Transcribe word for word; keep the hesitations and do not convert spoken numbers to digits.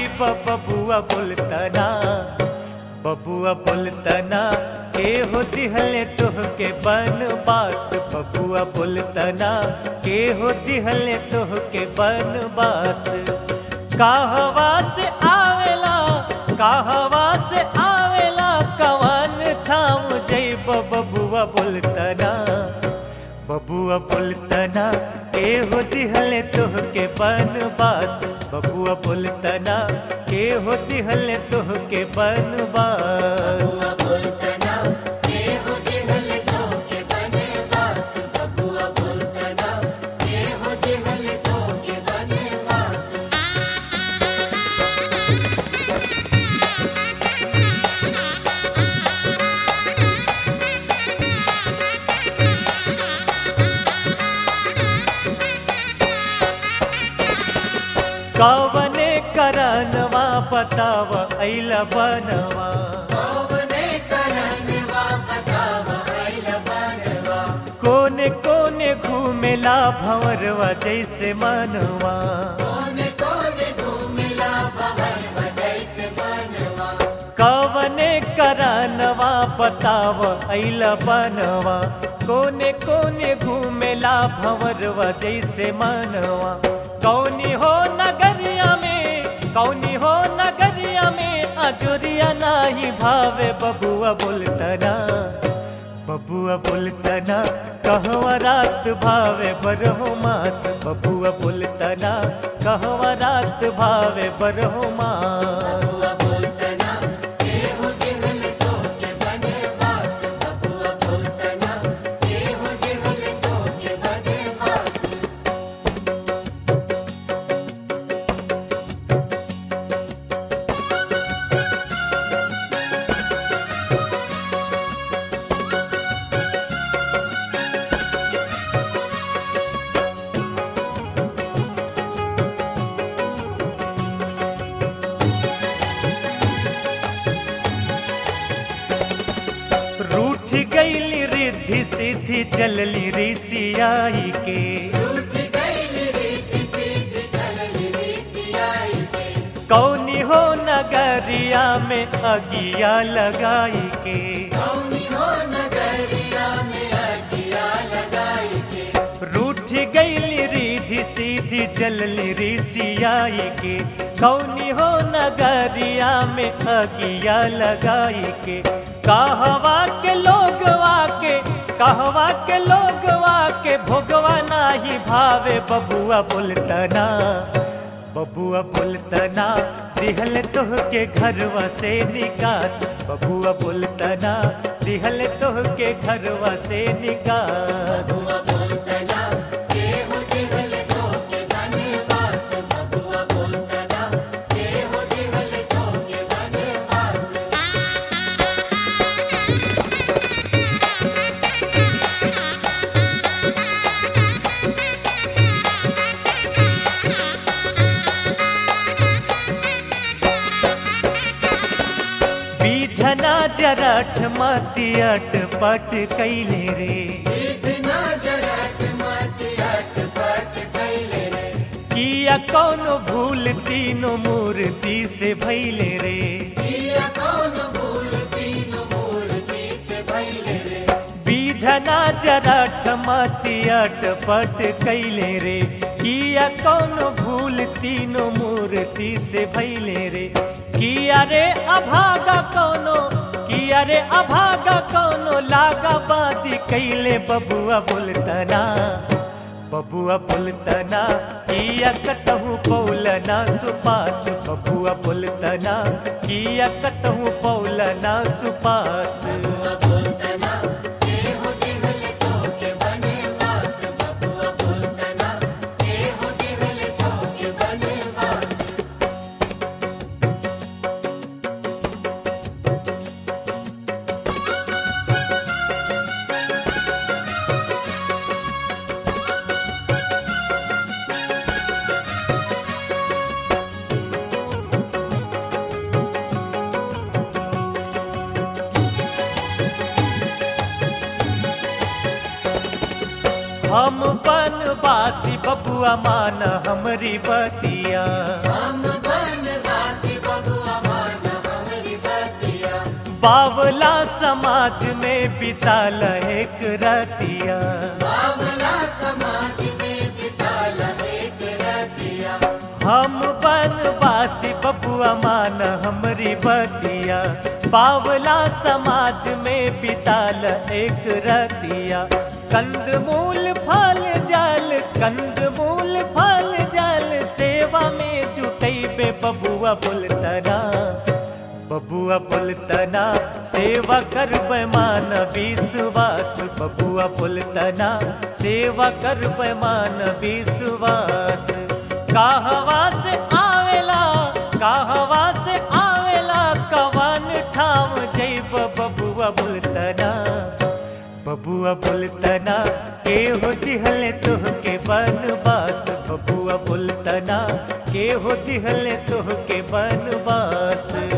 बबुआ बोलतना बबुआ बोलतना के हो दिहले तोहके बनवास बबुआ बोलतना के हो दिहले तोहके बनवास कहवा से आवेला कहवा से आवेला कवन थाम जैब बबुआ बोलतना बबुआ बोलतना के हो दिहले तोहके बनवास बबुआ बोलतना के हो दिहले तोहके बनवास कवने करनवा बताव अइला बनवा कोने कोने घूमेला भंवरवा जैसे मनवा कवने करनवा बताव अइला बनवा कोने कोने घूमेला भंवरवा जैसे मनवा कौनी हो नगरिया में कौनी हो नगरिया में अजोरिया नाही भावे बबुआ बोलतना बबुआ बोलतना कहवा रात भावे बरहो मास बबुआ बोलतना कहवा रात भावे बरहो मास गईली रिद्धि सिद्धि चलली ऋषियाई के कौनी हो नगरिया में अगिया लगाई के रूठ गईली रिद्धि सिद्धि चलली ऋषियाई के कौनी हो नगरिया में अगिया लगाई के कहवा के लोगवा के कहवा के लोगवा के भोगवा नाही भावे बबुआ बोलतना बबुआ बोलतना दिहल तोहके घरवा से निकास बबुआ बोलतना दिहल तोहके घरवा से निकास धना जरठ मति अट पट कैले रे किया कौनो भूल तीनों मूर्ति से भैले रे विधना जरठ मति अट पट कैले रे किया कौनो भूल तीनों मूर्ति से भैले रे किया रे अभागा कौनो किया रे अभागा कौनो लागा बाती कैले बबुआ बोलतना बबुआ बोलतना किया कतहु पौलना सुपास बबुआ बोलतना किया कतहु पौलना सुपास हम बनवासी बबुआ मान हमरी बतिया हम बनवासी बावला समाज में बिताल एक रतिया, बावला समाज में बिताल एक रतिया। हम बनवासी बबुआ मान हमरी बतिया, बावला समाज में बिताल एक रतिया। कंद मूल फल जल, कंद मूल फल जल, सेवा में जुटैबे बबुआ बोलतना, बबुआ बोलतना, सेवा करबै मान विश्वास, बबुआ बोलतना, सेवा करबै मान विश्वास। कहवा से आवेला, कहवा से आवेला, कवन ठाम जैब बबुआ बोलतना, बबुआ बोलतना, केहो दिहले तोहके बनवास, बबुआ बोलतना, केहो दिहले तोहके बनवास।